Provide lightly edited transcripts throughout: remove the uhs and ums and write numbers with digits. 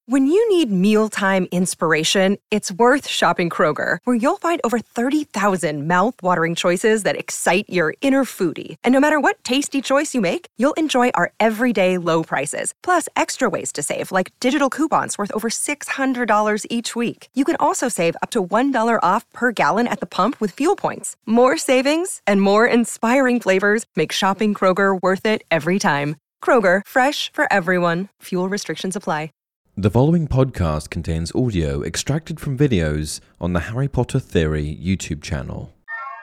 When you need mealtime inspiration, it's worth shopping Kroger, where you'll find over 30,000 mouth-watering choices that excite your inner foodie. And no matter what tasty choice you make, you'll enjoy our everyday low prices, plus extra ways to save, like digital coupons worth over $600 each week. You can also save up to $1 off per gallon at the pump with fuel points. More savings and more inspiring flavors make shopping Kroger worth it every time. Kroger, fresh for everyone. Fuel restrictions apply. The following podcast contains audio extracted from videos on the Harry Potter Theory YouTube channel.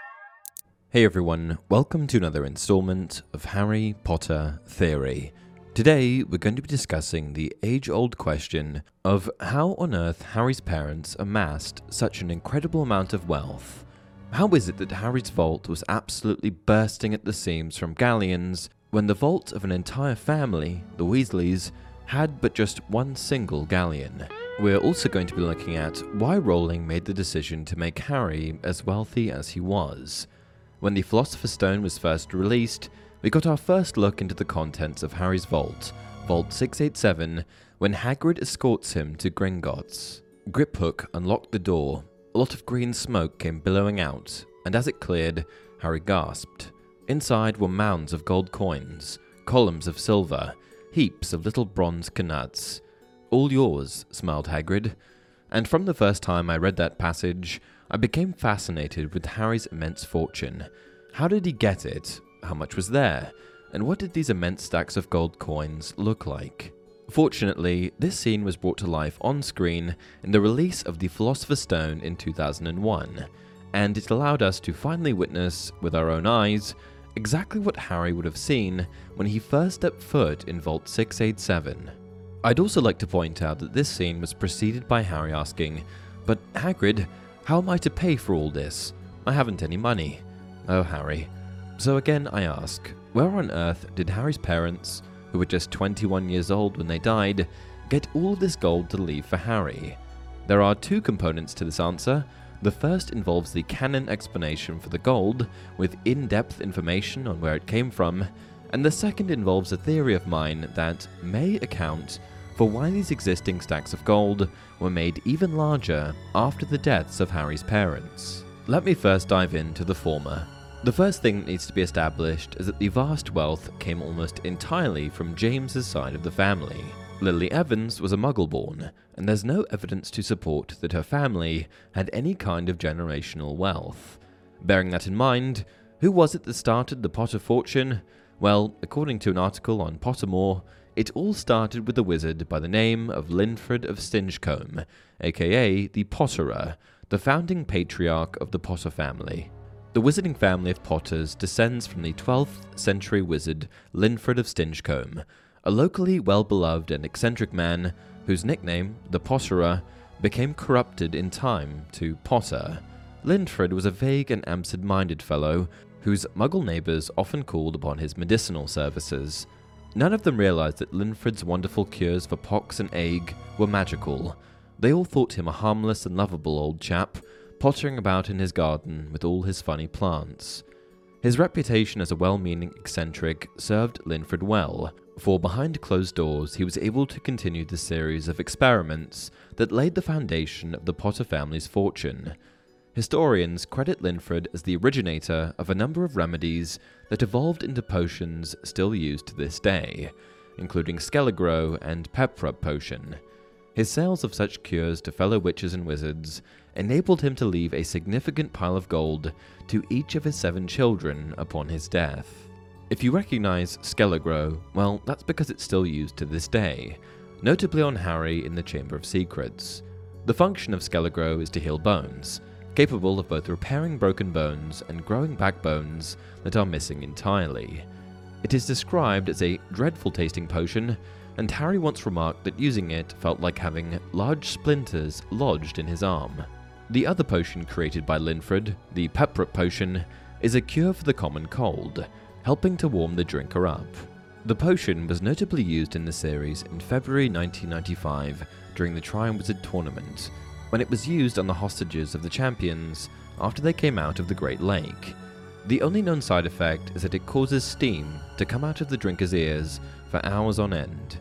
Hey everyone, welcome to another installment of Harry Potter Theory. Today we're going to be discussing the age-old question of how on earth Harry's parents amassed such an incredible amount of wealth. How is it that Harry's vault was absolutely bursting at the seams from galleons when the vault of an entire family, the Weasleys, had but just one single galleon? We're also going to be looking at why Rowling made the decision to make Harry as wealthy as he was. When the Philosopher's Stone was first released, we got our first look into the contents of Harry's vault, Vault 687, when Hagrid escorts him to Gringotts. Griphook unlocked the door, a lot of green smoke came billowing out, and as it cleared, Harry gasped. Inside were mounds of gold coins, columns of silver, heaps of little bronze knuts. All yours, smiled Hagrid. And from the first time I read that passage, I became fascinated with Harry's immense fortune. How did he get it? How much was there? And what did these immense stacks of gold coins look like? Fortunately, this scene was brought to life on screen in the release of the Philosopher's Stone in 2001, and it allowed us to finally witness, with our own eyes, exactly what Harry would have seen when he first stepped foot in Vault 687. I'd also like to point out that this scene was preceded by Harry asking, "But Hagrid, how am I to pay for all this? I haven't any money." Oh, Harry. So again I ask, where on earth did Harry's parents, who were just 21 years old when they died, get all of this gold to leave for Harry? There are two components to this answer. The first involves the canon explanation for the gold, with in-depth information on where it came from, and the second involves a theory of mine that may account for why these existing stacks of gold were made even larger after the deaths of Harry's parents. Let me first dive into the former. The first thing that needs to be established is that the vast wealth came almost entirely from James's side of the family. Lily Evans was a Muggle-born, and there's no evidence to support that her family had any kind of generational wealth. Bearing that in mind, who was it that started the Potter fortune? Well, according to an article on Pottermore, it all started with a wizard by the name of Linfred of Stinchcombe, aka the Potterer, the founding patriarch of the Potter family. The wizarding family of Potters descends from the 12th century wizard Linfred of Stinchcombe, a locally well-beloved and eccentric man whose nickname, the Potterer, became corrupted in time to Potter. Linfred was a vague and absent-minded fellow whose Muggle neighbours often called upon his medicinal services. None of them realised that Linfred's wonderful cures for pox and ague were magical. They all thought him a harmless and lovable old chap, pottering about in his garden with all his funny plants. His reputation as a well-meaning eccentric served Linfred well, for behind closed doors he was able to continue the series of experiments that laid the foundation of the Potter family's fortune. Historians credit Linfred as the originator of a number of remedies that evolved into potions still used to this day, including Skele-Gro and Pep-Rub potion. His sales of such cures to fellow witches and wizards enabled him to leave a significant pile of gold to each of his 7 children upon his death. If you recognize Skele-Gro, well, that's because it's still used to this day, notably on Harry in the Chamber of Secrets. The function of Skele-Gro is to heal bones, capable of both repairing broken bones and growing back bones that are missing entirely. It is described as a dreadful-tasting potion, and Harry once remarked that using it felt like having large splinters lodged in his arm. The other potion created by Linfred, the Pep-Rub potion, is a cure for the common cold, helping to warm the drinker up. The potion was notably used in the series in February 1995 during the Triwizard Tournament, when it was used on the hostages of the champions after they came out of the Great Lake. The only known side effect is that it causes steam to come out of the drinker's ears for hours on end.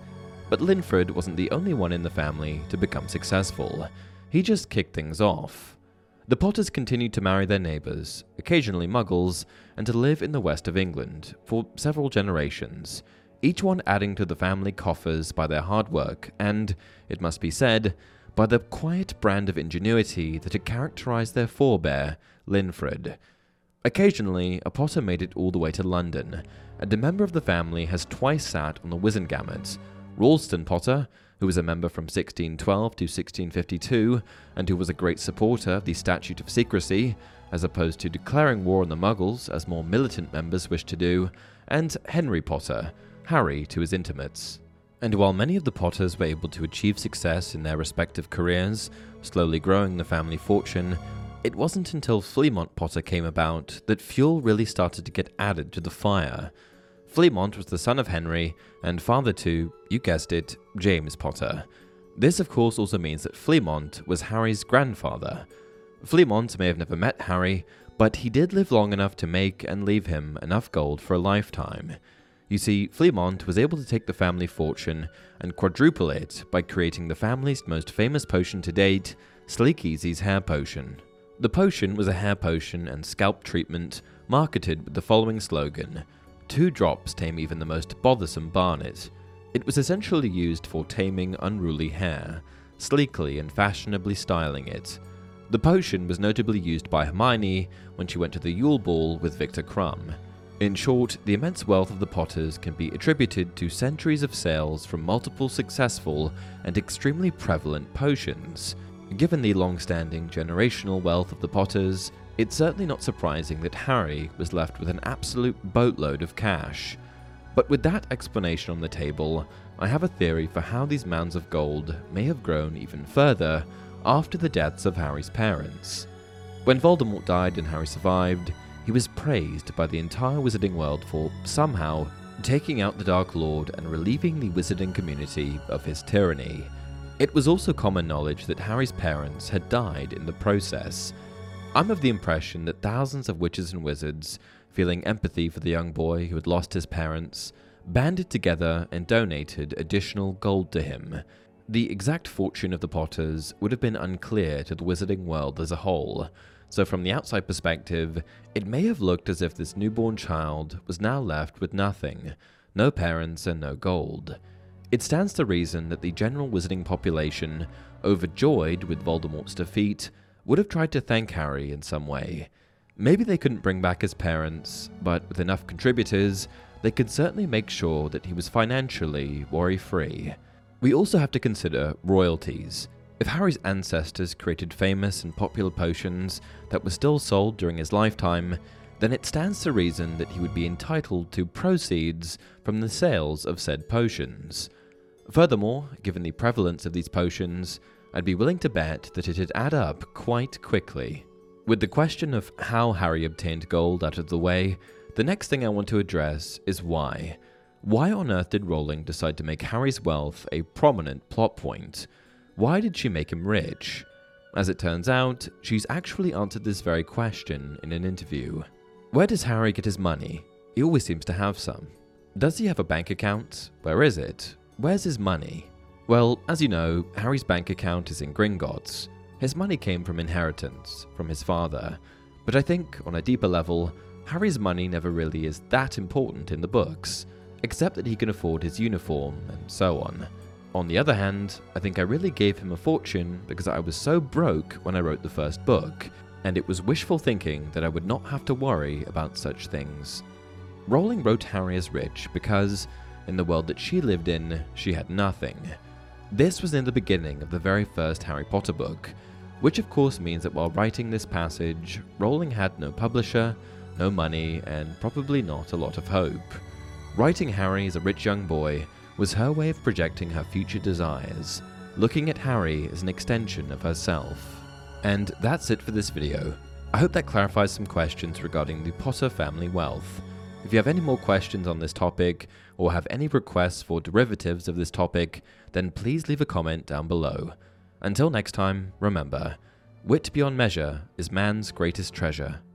But Linfred wasn't the only one in the family to become successful. He just kicked things off. The Potters continued to marry their neighbours, occasionally Muggles, and to live in the west of England for several generations, each one adding to the family coffers by their hard work and, it must be said, by the quiet brand of ingenuity that had characterised their forebear, Linfred. Occasionally, a Potter made it all the way to London, and a member of the family has twice sat on the Wizengamot. Ralston Potter, who was a member from 1612 to 1652, and who was a great supporter of the Statute of Secrecy, as opposed to declaring war on the Muggles as more militant members wished to do, and Henry Potter, Harry to his intimates. And while many of the Potters were able to achieve success in their respective careers, slowly growing the family fortune, it wasn't until Fleamont Potter came about that fuel really started to get added to the fire. Fleamont was the son of Henry and father to, you guessed it, James Potter. This of course also means that Fleamont was Harry's grandfather. Fleamont may have never met Harry, but he did live long enough to make and leave him enough gold for a lifetime. You see, Fleamont was able to take the family fortune and quadruple it by creating the family's most famous potion to date, Sleek Easy's hair potion. The potion was a hair potion and scalp treatment marketed with the following slogan: 2 drops tame even the most bothersome barnet. It was essentially used for taming unruly hair, sleekly and fashionably styling it. The potion was notably used by Hermione when she went to the Yule Ball with Victor Crumb. In short, the immense wealth of the Potters can be attributed to centuries of sales from multiple successful and extremely prevalent potions. Given the long-standing generational wealth of the Potters, it's certainly not surprising that Harry was left with an absolute boatload of cash. But with that explanation on the table, I have a theory for how these mounds of gold may have grown even further after the deaths of Harry's parents. When Voldemort died and Harry survived, he was praised by the entire wizarding world for, somehow, taking out the Dark Lord and relieving the wizarding community of his tyranny. It was also common knowledge that Harry's parents had died in the process. I'm of the impression that thousands of witches and wizards, feeling empathy for the young boy who had lost his parents, banded together and donated additional gold to him. The exact fortune of the Potters would have been unclear to the wizarding world as a whole, so from the outside perspective, it may have looked as if this newborn child was now left with nothing, no parents and no gold. It stands to reason that the general wizarding population, overjoyed with Voldemort's defeat, would have tried to thank Harry in some way. Maybe they couldn't bring back his parents, but with enough contributors, they could certainly make sure that he was financially worry-free. We also have to consider royalties. If Harry's ancestors created famous and popular potions that were still sold during his lifetime, then it stands to reason that he would be entitled to proceeds from the sales of said potions. Furthermore, given the prevalence of these potions, I'd be willing to bet that it'd add up quite quickly. With the question of how Harry obtained gold out of the way, the next thing I want to address is why. Why on earth did Rowling decide to make Harry's wealth a prominent plot point? Why did she make him rich? As it turns out, she's actually answered this very question in an interview. Where does Harry get his money? He always seems to have some. Does he have a bank account? Where is it? Where's his money? Well, as you know, Harry's bank account is in Gringotts. His money came from inheritance, from his father. But I think, on a deeper level, Harry's money never really is that important in the books, except that he can afford his uniform and so on. On the other hand, I think I really gave him a fortune because I was so broke when I wrote the first book, and it was wishful thinking that I would not have to worry about such things. Rowling wrote Harry as rich because, in the world that she lived in, she had nothing. This was in the beginning of the very first Harry Potter book, which of course means that while writing this passage, Rowling had no publisher, no money, and probably not a lot of hope. Writing Harry as a rich young boy was her way of projecting her future desires, looking at Harry as an extension of herself. And that's it for this video. I hope that clarifies some questions regarding the Potter family wealth. If you have any more questions on this topic, or have any requests for derivatives of this topic, then please leave a comment down below. Until next time, remember, wit beyond measure is man's greatest treasure.